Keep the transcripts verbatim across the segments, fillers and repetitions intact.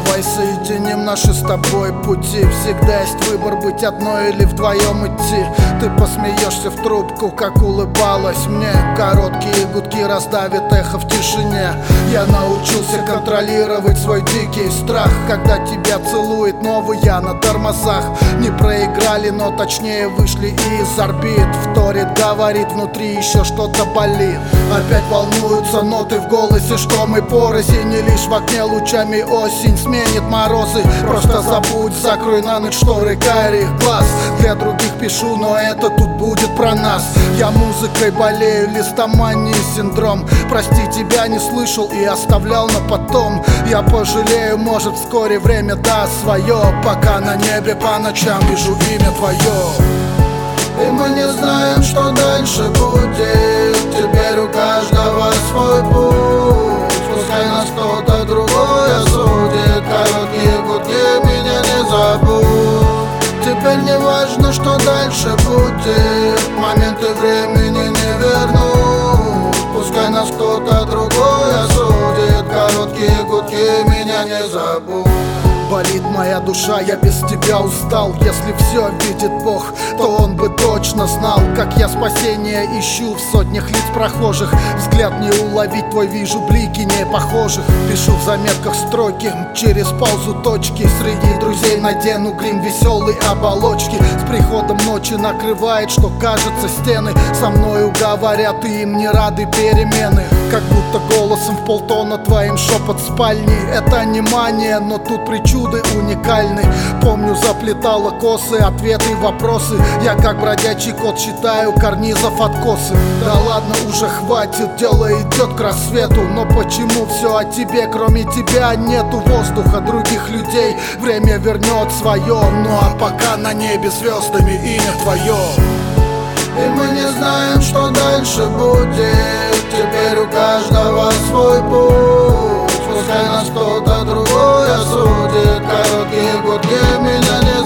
Давай соединим наши с тобой пути. Всегда есть выбор, быть одной или вдвоем идти. Ты посмеешься в трубку, как улыбалась мне. Короткие гудки раздавит эхо в тишине. Я научился контролировать свой дикий страх, когда тебя целует новый я на тормозах. Не проиграли, но точнее вышли из орбит. Вторит, говорит, внутри еще что-то болит. Опять волнуются ноты в голосе, что мы порознь. Не лишь в окне лучами осень сменит морозы. Просто забудь, закрой на ночь шторы карих глаз. Для других пишу, но это тут будет про нас. Я музыкой болею, листомания синдром. Прости, тебя не слышал и оставлял на потом. Я пожалею, может вскоре время даст свое. Пока на небе по ночам вижу имя твое. И мы не знаем, что дальше будет. Теперь у каждого свой путь. Пускай нас кто-то другой осудит. Короткие гудки меня не забудь. Теперь не важно, что дальше будет. Моменты времени не вернут. Пускай нас кто-то другой осудит. Короткие гудки меня не забудь. Болит моя душа, я без тебя устал. Если все видит Бог, то Он бы точно знал, как я спасение ищу в сотнях лиц прохожих. Взгляд не уловить твой, вижу блики не похожих. Пишу в заметках строки, через паузу точки. Среди друзей надену грим веселой оболочки. С приходом ночи накрывает, что кажется стены. Со мною говорят, и им не рады перемены. Как будто голосом в полтона твоим шепот в спальни. Это не мания, но тут причуды уникальны. Помню, заплетала косы, ответы, вопросы. Я как бродячий кот считаю карнизов откосы. Да ладно, уже хватит, дело идет к рассвету. Но почему все о тебе, кроме тебя нету воздуха, других людей? Время вернет свое, ну а пока на небе звездами имя твое. И мы не знаем, что дальше будет. Теперь у каждого свой путь. Пускай нас кто-то другой осудит. Короткие гудки меня не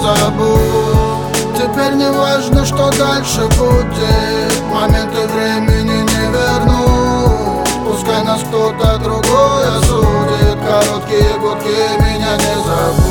забудь. Теперь не важно, что дальше будет. Моменты времени не вернут. Пускай нас кто-то другой осудит. Короткие гудки меня не забудь.